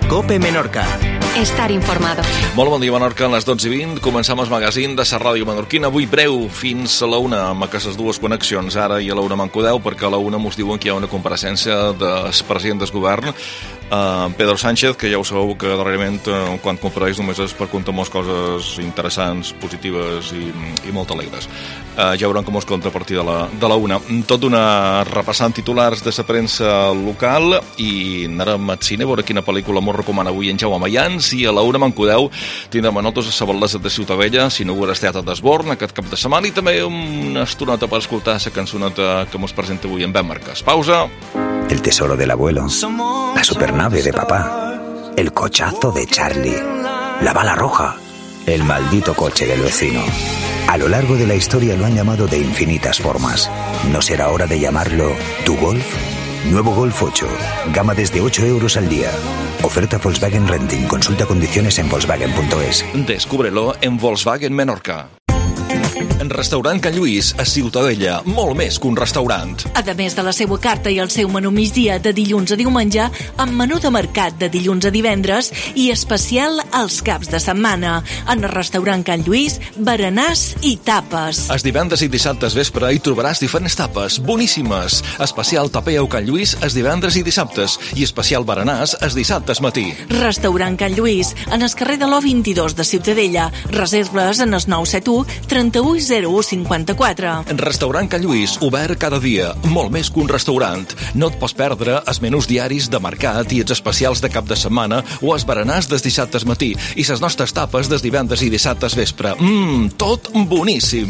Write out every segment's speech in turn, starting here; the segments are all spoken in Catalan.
COPE Menorca. Estar informado. Molt bon dia, Menorca. A les 12:20 començam el magazín de la ràdio menorquina. Avui breu, fins a la 1, amb aquestes dues connexions, ara i a la 1 m'encodeu, perquè a la 1 mos diuen que hi ha una compareixença del president del govern, Pedro Sánchez, que ja ho sabeu que darrerament quan compareix només és per contar-nos coses interessants, positives i molt alegres. Ja veurem com us conta a partir de la 1. Tot d'una repassant titulars de la premsa local i anarem al cine a veure quina pel·lícula mos recomana avui en Jaume Mayans, i a la 1 m'encodeu tindrem a nosaltres a la Bellesa de Ciutadella, s'inaugura el Teatre d'Esborn aquest cap de setmana, i també una estoneta per escoltar la cançoneta que mos presenta avui en Ben Marques. Pausa. El tesoro del abuelo, la supernave de papá, el cochazo de Charlie, la bala roja, el maldito coche del vecino. A lo largo de la historia lo han llamado de infinitas formas. ¿No será hora de llamarlo tu Golf? Nuevo Golf 8, gama desde 8 euros al día. Oferta Volkswagen Renting. Consulta condiciones en volkswagen.es. Descúbrelo en Volkswagen Menorca. En Restaurant Can Lluís, a Ciutadella, molt més que un restaurant. A més de la seva carta i el seu menú migdia de dilluns a diumenge, amb menú de mercat de dilluns a divendres i especial els caps de setmana. En el Restaurant Can Lluís, berenars i tapes. Els divendres i dissabtes vespre hi trobaràs diferents tapes boníssimes. Especial tapeu Can Lluís els divendres i dissabtes i especial berenars els dissabtes matí. Restaurant Can Lluís, en el carrer de l'O22 de Ciutadella. Reserves en el 971 31 0154. Restaurant Can Lluís, obert cada dia, molt més que un restaurant. No et pots perdre els menús diaris de mercat i els especials de cap de setmana o els berenars dels dissabtes matí i les nostres tapes dels divendres i dissabtes vespre. Tot boníssim!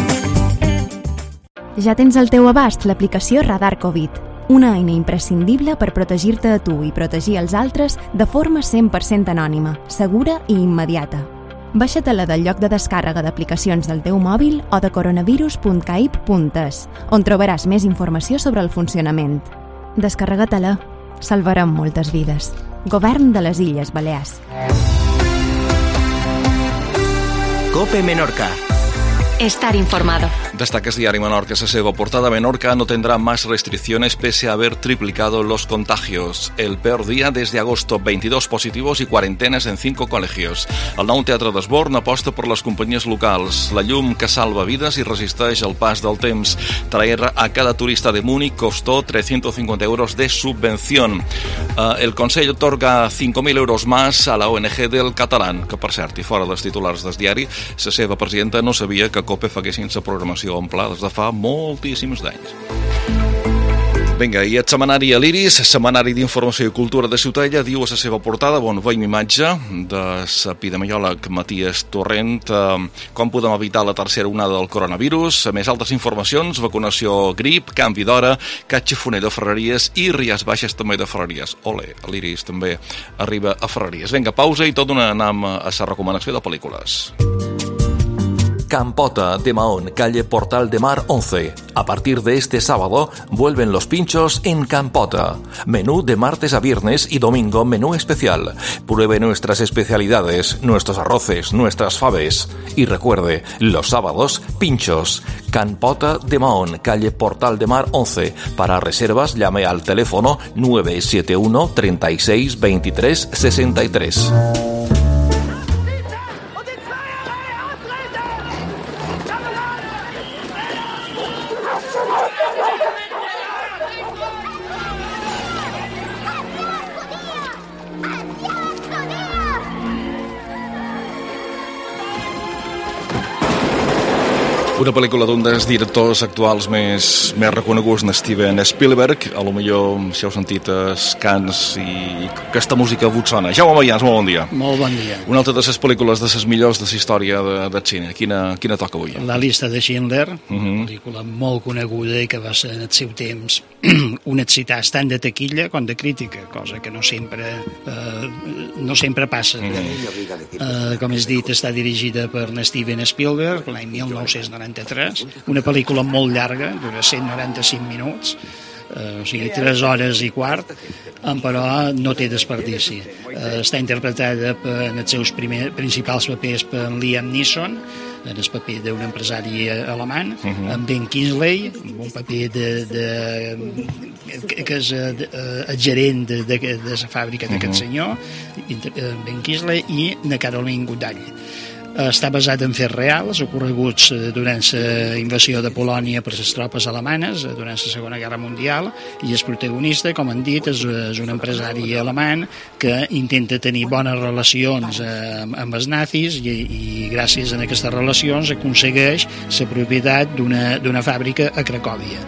Ja tens al teu abast l'aplicació Radar Covid, una eina imprescindible per protegir-te a tu i protegir els altres de forma 100% anònima, segura i immediata. Baixa-te-la del lloc de descàrrega d'aplicacions del teu mòbil o de coronavirus.caip.es, on trobaràs més informació sobre el funcionament. Descarrega-te-la. Salvarem moltes vides. Govern de les Illes Balears. COPE Menorca. Estar informado. Destaca Diario Menorca, la seva portada. Menorca no tendrá más restricciones pese a haber triplicado los contagios. El peor día desde agosto, 22 positivos y cuarentenes en 5 colegios. El nou Teatre d'Esborn aposta per les companyies locals. La llum que salva vides i resisteix el pas del temps. Traer a cada turista de Múnich costó 350 euros de subvención. El Consell otorga 5.000 euros más a la ONG del Catalán, que per cert, i fora dels titulars del diari, la seva presidenta no sabia que COPE faguessin la programació en pla des de fa moltíssims d'anys. Vinga, i el setmanari a l'Iris, setmanari d'Informació i Cultura de Ciutadella, diu a la seva portada, veiem imatge de l'epidemiòleg Matías Torrent, com podem evitar la tercera onada del coronavirus, a més altres informacions, vacunació grip, canvi d'hora, Catxa Foner de Ferreries i Ries Baixes també de Ferreries. Ole, l'Iris també arriba a Ferreries. Vinga, pausa i tot anam a la recomanació de pel·lícules. Campota de Mahón, calle Portal de Mar 11. A partir de este sábado vuelven los pinchos en Campota. Menú de martes a viernes y domingo menú especial. Pruebe nuestras especialidades, nuestros arroces, nuestras faves. Y recuerde, los sábados, pinchos. Campota de Mahón, calle Portal de Mar 11. Para reservas llame al teléfono 971 36 23 63. Una pel·lícula d'un dels directors actuals més reconeguts, Steven Spielberg. A lo millor, si heu sentit els cants i aquesta música vos sona. Jaume Mayans, molt bon dia. Molt bon dia. Una altra de les pel·lícules de les millors de la història de cine. Quina toca avui? La llista de Schindler, una pel·lícula molt coneguda i que va ser en el seu temps un èxit tant de taquilla com de crítica, cosa que no sempre passa. Com has dit, està dirigida per Steven Spielberg l'any 1993, una pel·lícula molt llarga, dura 195 minuts, o sigui, 3 hores i quart, però no té desperdici. Està interpretada en els seus principals papers per Liam Neeson, en el paper d'un empresari alemany, en Ben Kingsley, amb un paper que és el gerent de la fàbrica d'aquest senyor, Ben Kingsley, i na Caroline Goodall. Està basat en fets reals ocorreguts durant la invasió de Polònia per les tropes alemanes durant la Segona Guerra Mundial, i el protagonista, com han dit, és un empresari alemany que intenta tenir bones relacions amb els nazis i gràcies a aquestes relacions aconsegueix la propietat d'una fàbrica a Cracòvia.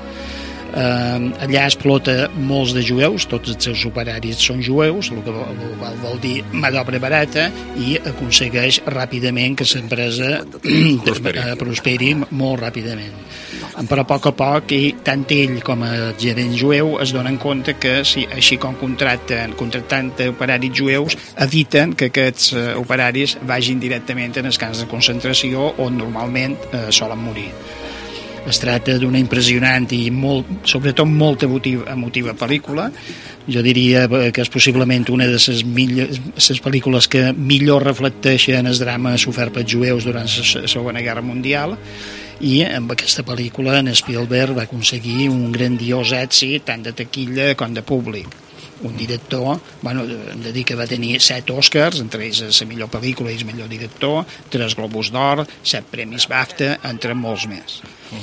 Allà explota molts de jueus, tots els seus operaris són jueus, el que vol dir mà d'obra barata, i aconsegueix ràpidament que l'empresa prosperi molt ràpidament. Però a poc, tant ell com el gerent jueu es donen compte que així com contractant operaris jueus, eviten que aquests operaris vagin directament en els camps de concentració on normalment solen morir. Es tracta d'una impressionant i sobretot molt emotiva pel·lícula. Jo diria que és possiblement una de les pel·lícules que millor reflecteixen el drama sofert pels jueus durant la Segona Guerra Mundial, i amb aquesta pel·lícula en Spielberg va aconseguir un grandiós èxit tant de taquilla com de públic. Un director, hem de dir que va tenir 7 Oscars, entre ells la millor pel·lícula i el millor director, 3 Globus d'Or, 7 premis BAFTA, entre molts més.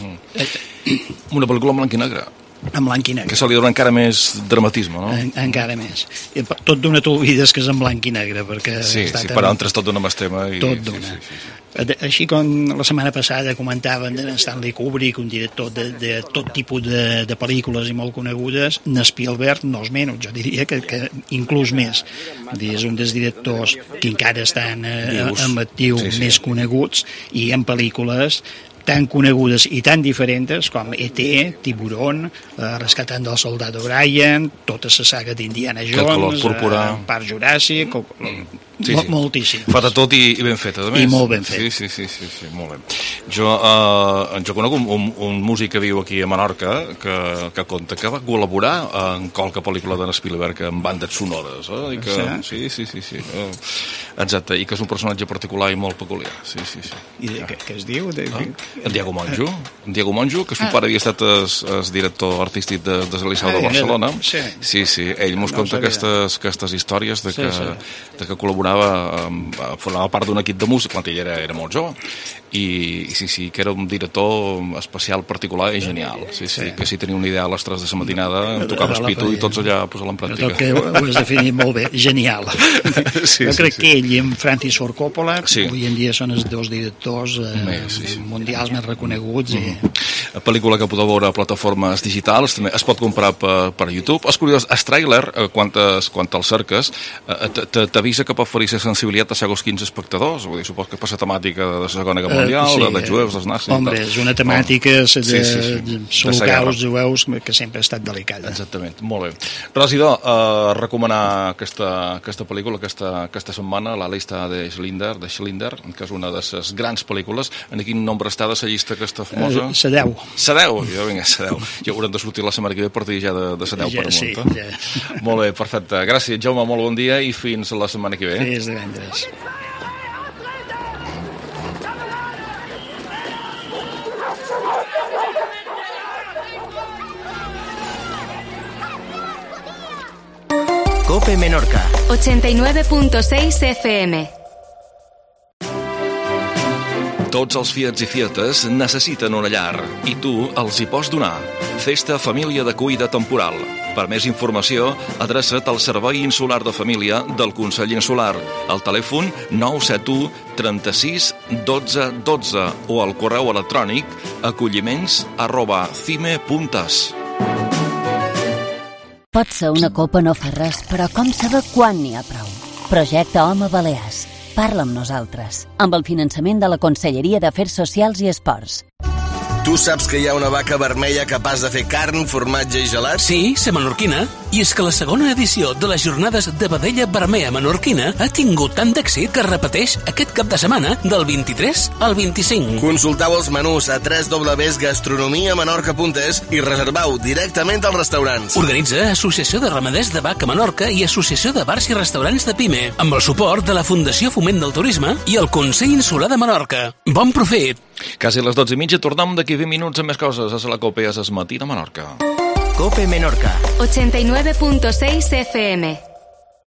Una pel·lícula en blanc i negre. En blanc i negre. Que se li dona encara més dramatisme, no? Encara més. Tot d'una t'oblides que és en blanc i negre, perquè... Sí, per altres tot d'una més tema. Tot d'una. Així com la setmana passada comentaven de Stanley Kubrick, un director de tot tipus de pel·lícules i molt conegudes, Spielberg no és menys, jo diria que inclús més. És un dels directors que encara estan en actiu més coneguts, i en pel·lícules tan conegudes i tan diferents com E.T., Tiburón, Rescatant del Soldat O'Brien, tota la saga d'Indiana Jones, Parc Juràssic, moltíssim. Fa de tot i ben feta, a més. I molt ben fet. Sí, molt bé. Jo conec un músic que viu aquí a Menorca que conta que va col·laborar en qualque pel·lícula d'en Spielberg amb bandes sonores. Sí. Exacte, i que és un personatge particular i molt peculiar. Sí. I què es diu? En Diego Monjo, que son pare havia estat el director artístic de l'Liceu de Barcelona. Sí, ell mos conta aquestes històries de que formava part d'un equip de música quan ell era molt jove, i sí, que era un director especial, particular i genial. Sí, que si tenia una idea a les 3 de la matinada em tocava el pitu i tots allà a posar-la en pràctica. Que ho has definit molt bé, genial. Jo crec que ell i en Francis Ford Coppola avui en dia són els dos directors mundials més reconeguts. La pel·lícula que podeu veure a plataformes digitals també es pot comprar per YouTube. És curiós, el tràiler, quan te'l cerques, t'avisa que pot oferir la sensibilitat a segons quins espectadors. Vull dir, supos que per la temàtica de la Segona Guerra Mundial, de jueus, dels nazis... Home, és una temàtica de holocaust jueus que sempre ha estat delicada. Exactament, molt bé. Regidor, recomanar aquesta pel·lícula aquesta setmana, La llista de Schindler, que és una de les grans pel·lícules. En quin nombre està de la llista aquesta famosa? La 10. La 10? Vinga, la 10. Ja haurem de sortir la setmana que ve per dir ja de la 10 per amunt. Molt bé, perfecte. Gràcies, Jaume, molt bon dia i fins la setmana que ve. Fins divendres. COPE Menorca 89.6 FM. Tots els fiats i fietes necessiten una llar i tu els hi pots donar. Festa Família de Cuida Temporal. Per més informació, adreça't al Servei Insular de Família del Consell Insular, al telèfon 971 36 12 12 o al correu electrònic acolliments@cime.es. Potser una copa no fa res, però com saber quan n'hi ha prou? Projecte Home Balears. Parla amb nosaltres. Amb el finançament de la Conselleria d'Afers Socials i Esports. Tu saps que hi ha una vaca vermella capaç de fer carn, formatge i gelat? Sí, ser menorquina. I és que la segona edició de les jornades de vedella vermella menorquina ha tingut tant d'èxit que es repeteix aquest cap de setmana del 23 al 25. Consulteu els menús a www.gastronomiamenorca.es i reserveu directament als restaurants. Organitza Associació de Ramaders de Vaca Menorca i Associació de Bars i Restaurants de Pime, amb el suport de la Fundació Foment del Turisme i el Consell Insular de Menorca. Bon profit! Quasi a les 12:30, tornem d'aquí 20 minuts amb més coses. És la COPE, és el matí de Menorca. COPE Menorca. 89.6 FM.